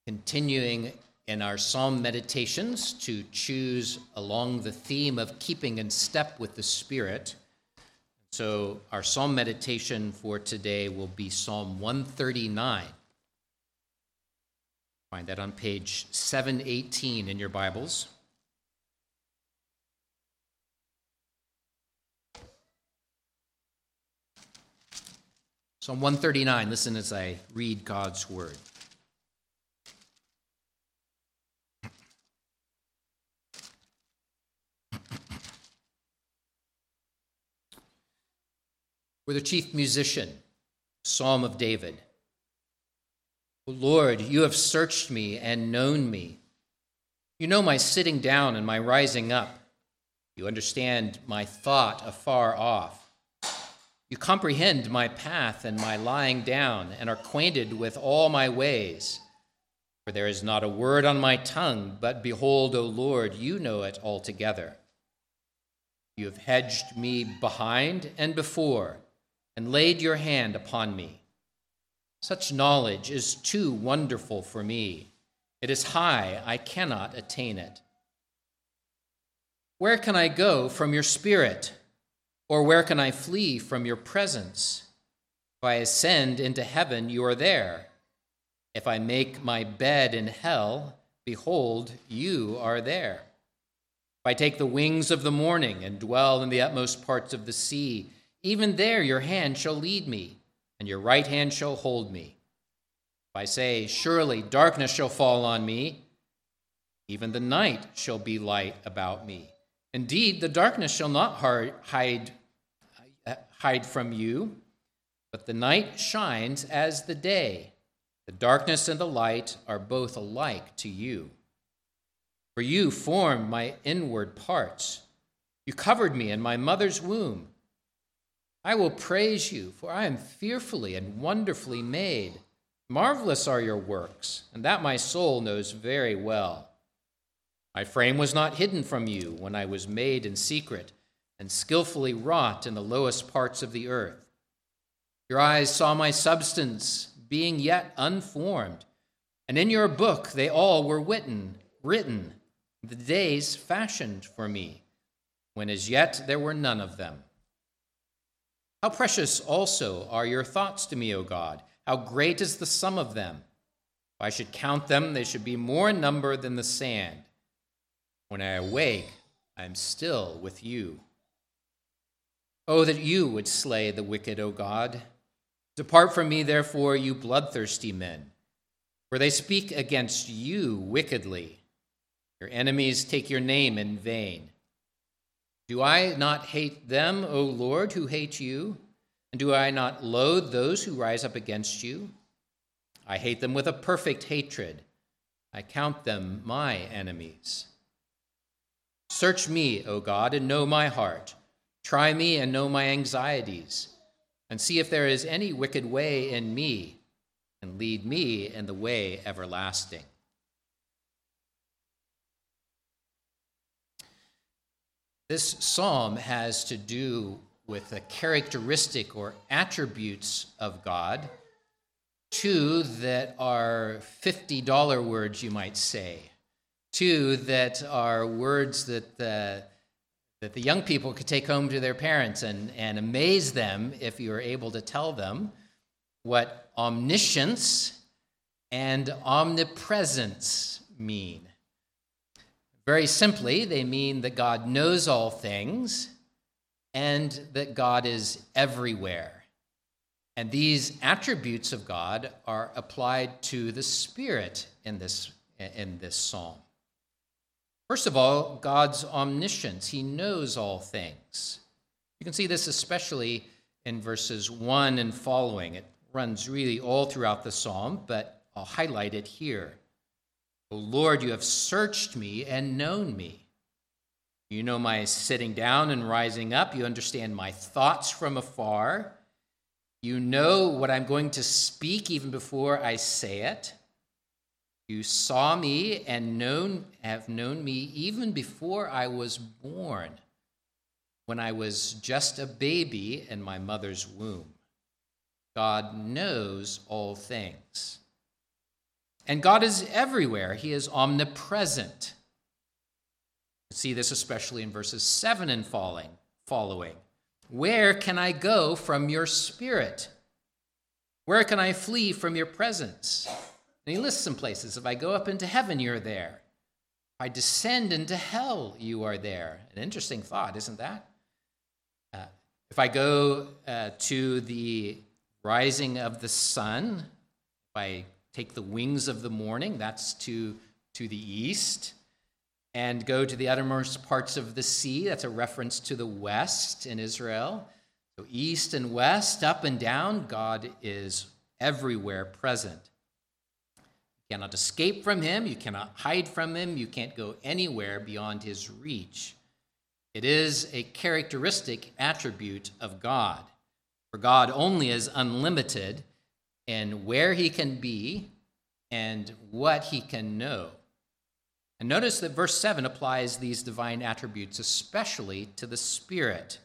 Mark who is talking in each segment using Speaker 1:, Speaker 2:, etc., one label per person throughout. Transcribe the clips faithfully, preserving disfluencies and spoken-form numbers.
Speaker 1: continuing in our psalm meditations to choose along the theme of keeping in step with the Spirit. So our psalm meditation for today will be Psalm one thirty-nine. Find that on page seven eighteen in your Bibles. Psalm one thirty-nine, listen as I read God's word. For the chief musician, Psalm of David. O Lord, you have searched me and known me. You know my sitting down and my rising up. You understand my thought afar off. You comprehend my path and my lying down, and are acquainted with all my ways. For there is not a word on my tongue, but behold, O Lord, you know it altogether. You have hedged me behind and before, and laid your hand upon me. Such knowledge is too wonderful for me. It is high, I cannot attain it. Where can I go from your spirit? Or where can I flee from your presence? If I ascend into heaven, you are there. If I make my bed in hell, behold, you are there. If I take the wings of the morning and dwell in the utmost parts of the sea, even there your hand shall lead me, and your right hand shall hold me. If I say, surely darkness shall fall on me, even the night shall be light about me. Indeed, the darkness shall not hide, hide from you, but the night shines as the day. The darkness and the light are both alike to you. For you formed my inward parts. You covered me in my mother's womb. I will praise you, for I am fearfully and wonderfully made. Marvelous are your works, and that my soul knows very well. My frame was not hidden from you when I was made in secret and skillfully wrought in the lowest parts of the earth. Your eyes saw my substance, being yet unformed, and in your book they all were written, written, the days fashioned for me, when as yet there were none of them. How precious also are your thoughts to me, O God. How great is the sum of them. If I should count them, they should be more in number than the sand. When I awake, I am still with you. Oh, that you would slay the wicked, O God. Depart from me, therefore, you bloodthirsty men, for they speak against you wickedly. Your enemies take your name in vain. Do I not hate them, O Lord, who hate you? And do I not loathe those who rise up against you? I hate them with a perfect hatred. I count them my enemies. Search me, O God, and know my heart. Try me and know my anxieties, and see if there is any wicked way in me, and lead me in the way everlasting. This psalm has to do with the characteristic or attributes of God, two that are fifty dollar words, you might say, two that are words that the, that the young people could take home to their parents and, and amaze them if you were able to tell them what omniscience and omnipresence mean. Very simply, they mean that God knows all things and that God is everywhere. And these attributes of God are applied to the Spirit in this, in this psalm. First of all, God's omniscience. He knows all things. You can see this especially in verses one and following. It runs really all throughout the psalm, but I'll highlight it here. O Lord, you have searched me and known me. You know my sitting down and rising up. You understand my thoughts from afar. You know what I'm going to speak even before I say it. You saw me and known, have known me even before I was born, when I was just a baby in my mother's womb. God knows all things. And God is everywhere. He is omnipresent. You see this especially in verses seven and following. following. Where can I go from your spirit? Where can I flee from your presence? And he lists some places. If I go up into heaven, you're there. If I descend into hell, you are there. An interesting thought, isn't that? Uh, if I go uh, to the rising of the sun, if I take the wings of the morning, that's to, to the east, and go to the uttermost parts of the sea, that's a reference to the west in Israel. So east and west, up and down, God is everywhere present. You cannot escape from him, you cannot hide from him, you can't go anywhere beyond his reach. It is a characteristic attribute of God. For God only is unlimited in where he can be and what he can know. And notice that verse seven applies these divine attributes especially to the Spirit.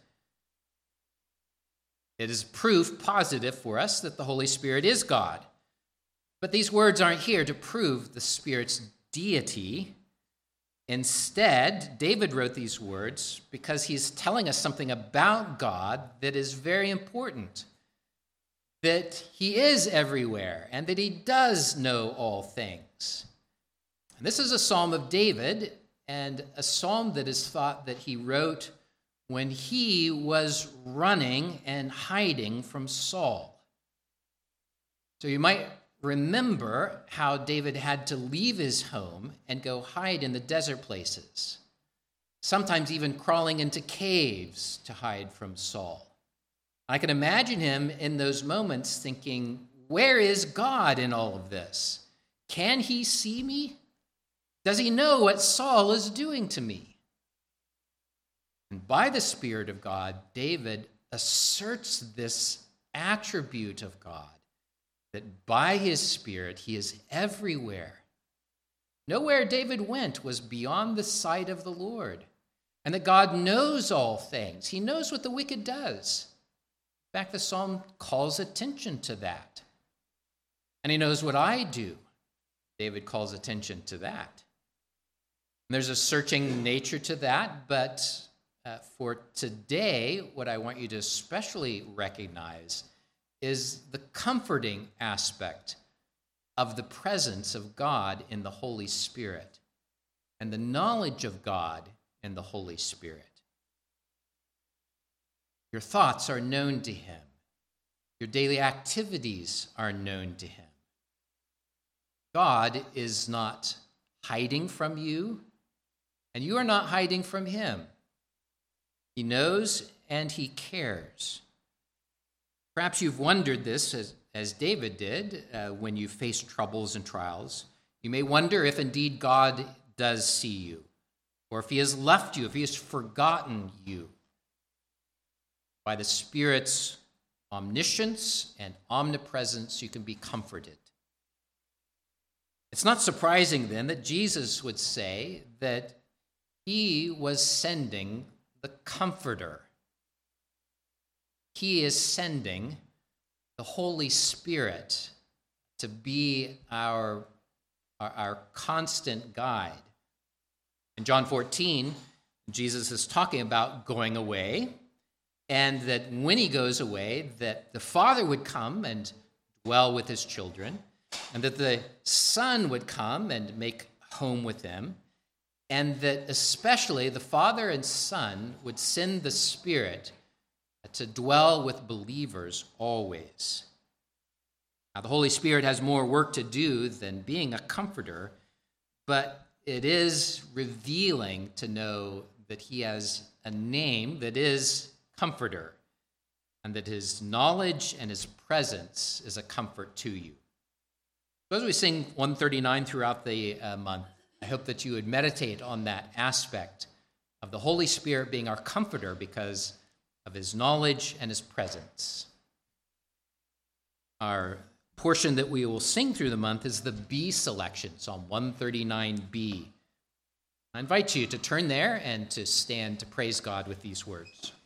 Speaker 1: It is proof positive for us that the Holy Spirit is God. But these words aren't here to prove the Spirit's deity. Instead, David wrote these words because he's telling us something about God that is very important. That he is everywhere and that he does know all things. And this is a psalm of David, and a psalm that is thought that he wrote when he was running and hiding from Saul. So you might remember how David had to leave his home and go hide in the desert places, sometimes even crawling into caves to hide from Saul. I can imagine him in those moments thinking, where is God in all of this? Can he see me? Does he know what Saul is doing to me? And by the Spirit of God, David asserts this attribute of God, that by his Spirit he is everywhere. Nowhere David went was beyond the sight of the Lord, and that God knows all things. He knows what the wicked does. In fact, the psalm calls attention to that. And he knows what I do. David calls attention to that. And there's a searching nature to that, but uh, for today, what I want you to especially recognize is the comforting aspect of the presence of God in the Holy Spirit and the knowledge of God in the Holy Spirit. Your thoughts are known to him. Your daily activities are known to him. God is not hiding from you, and you are not hiding from him. He knows and he cares. Perhaps you've wondered this, as, as David did, uh, when you face troubles and trials. You may wonder if indeed God does see you, or if he has left you, if he has forgotten you. By the Spirit's omniscience and omnipresence, you can be comforted. It's not surprising then that Jesus would say that he was sending the Comforter. He is sending the Holy Spirit to be our, our, our constant guide. In John fourteen, Jesus is talking about going away, and that when he goes away, that the Father would come and dwell with his children, and that the Son would come and make home with them, and that especially the Father and Son would send the Spirit to dwell with believers always. Now, the Holy Spirit has more work to do than being a comforter, but it is revealing to know that he has a name that is Comforter, and that his knowledge and his presence is a comfort to you. So as we sing one thirty-nine throughout the uh, month, I hope that you would meditate on that aspect of the Holy Spirit being our comforter because of his knowledge and his presence. Our portion that we will sing through the month is the B selection, Psalm one thirty-nine B. I invite you to turn there and to stand to praise God with these words.